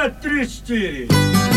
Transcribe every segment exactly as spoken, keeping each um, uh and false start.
два, три, четыре.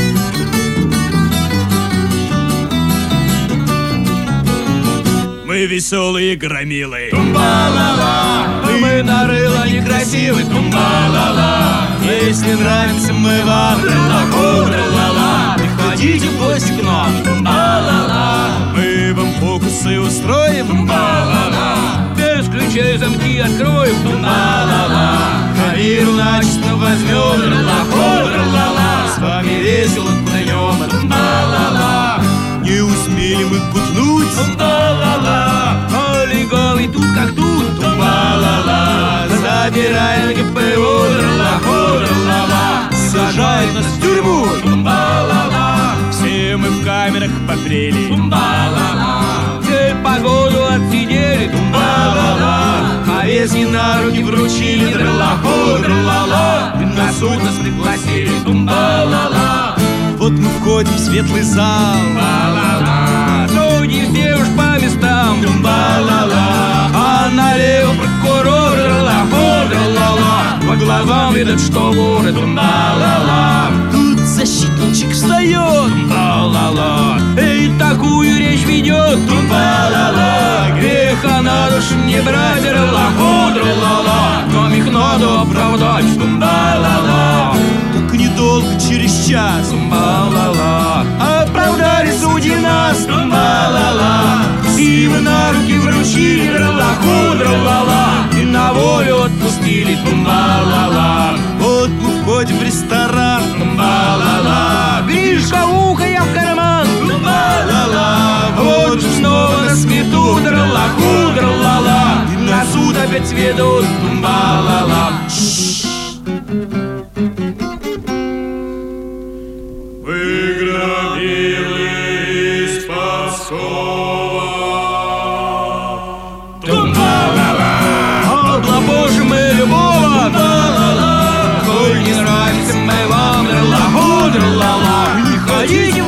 Мы веселые громилы. Тумба-ла-ла, мы на рыло некрасивый. Тумба-ла-ла, если нравится мы вам. Трала-ла-ла, приходите в гости к нам. Тумба-ла-ла, мы вам фокусы устроим. Тумба-ла-ла, без ключей замки откроем. Тумба-ла-ла, Хариру начисто возьмем. Трала-ла-ла, с вами весело пнем. Тумба-ла-ла, не успели мы путнуть. Тумба-ла-ла, олиголы тут как тут. Тумба-ла-ла, забирай ГПУ. Трала-ла-ла, сажают нас в тюрьму. Тумба-ла-ла, все мы в камерах попрели. Тумба-ла-ла, все погоду отсидели. Тумба-ла-ла, повестки на руки вручили. Трала-ла-ла, на суд нас пригласили. Тумба-ла-ла, вот мы входим в светлый зал. Тумба-ла-ла, судьи все уж по местам. Тумба-ла-ла, а налево прокурор. Трала-ла-ла, по глазам видят, что воры. Тумба-ла-ла, тут защитничек встает. Тумба-ла-ла, и такую речь ведет. Тумба-ла-ла, греха на душу не брать. Трала-ла-ла, но их надо оправдать. Тумба-ла-ла, так недолго, через час. Тумба-ла-ла, оправдали судьи нас. Тумба-ла-ла, силы на руки вручили. Трала-ла-ла, и на волю отпустили. Тумба-ла-ла, вот мы входим в ресторан. Тумба-ла-ла, Гришка, ухо я в карман. Тумба-ла-ла, вот снова на смету. Трала-ла-ла, и на суд опять ведут. Тумба-ла-ла. Вы громилы из Пскова. Тумба-ла-ла, облапошим мы любого. Тумба-ла-ла, коль не нравится мы вам. Трала-ла-ла, не ходите